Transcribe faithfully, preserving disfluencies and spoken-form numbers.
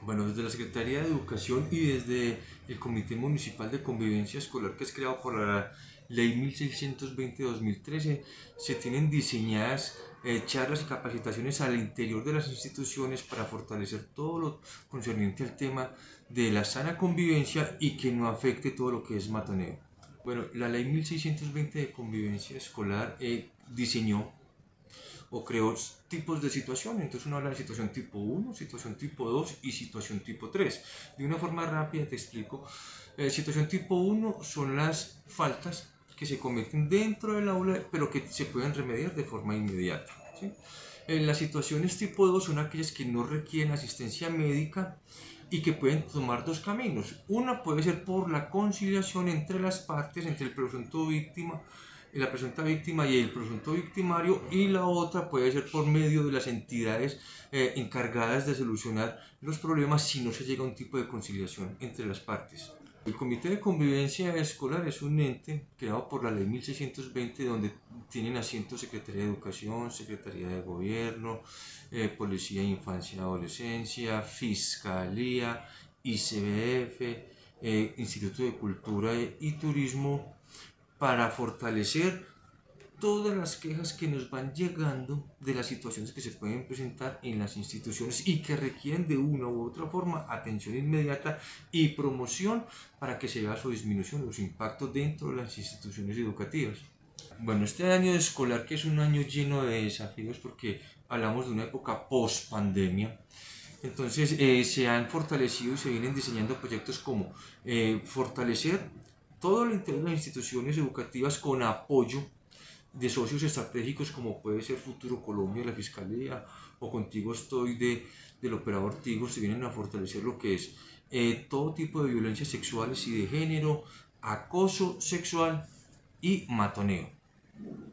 Bueno, desde la Secretaría de Educación y desde el Comité Municipal de Convivencia Escolar, que es creado por la Ley mil seiscientos veinte de dos mil trece, se tienen diseñadas eh, charlas y capacitaciones al interior de las instituciones para fortalecer todo lo concerniente al tema de la sana convivencia y que no afecte todo lo que es matoneo. Bueno, la Ley mil seiscientos veinte de Convivencia Escolar eh, diseñó o creó tipos de situación. Entonces uno habla de situación tipo uno, situación tipo dos y situación tipo tres. De una forma rápida te explico. Eh, situación tipo uno son las faltas que se cometen dentro del aula, pero que se pueden remediar de forma inmediata. ¿Sí? En las situaciones tipo dos son aquellas que no requieren asistencia médica y que pueden tomar dos caminos. Una puede ser por la conciliación entre las partes, entre el presunto víctima, la presunta víctima y el presunto victimario, y la otra puede ser por medio de las entidades eh, encargadas de solucionar los problemas si no se llega a un tipo de conciliación entre las partes. El Comité de Convivencia Escolar es un ente creado por la Ley mil seiscientos veinte donde tienen asiento Secretaría de Educación, Secretaría de Gobierno, eh, Policía, Infancia y Adolescencia, Fiscalía, I C B F, eh, Instituto de Cultura y Turismo, para fortalecer todas las quejas que nos van llegando de las situaciones que se pueden presentar en las instituciones y que requieren de una u otra forma atención inmediata y promoción para que se vea su disminución o su impacto dentro de las instituciones educativas. Bueno, este año escolar, que es un año lleno de desafíos porque hablamos de una época post pandemia, entonces eh, se han fortalecido y se vienen diseñando proyectos como eh, fortalecer todo el interior de las instituciones educativas con apoyo de socios estratégicos como puede ser Futuro Colombia, la Fiscalía, o Contigo Estoy de, del operador Tigo. Se vienen a fortalecer lo que es eh, todo tipo de violencias sexuales y de género, acoso sexual y matoneo.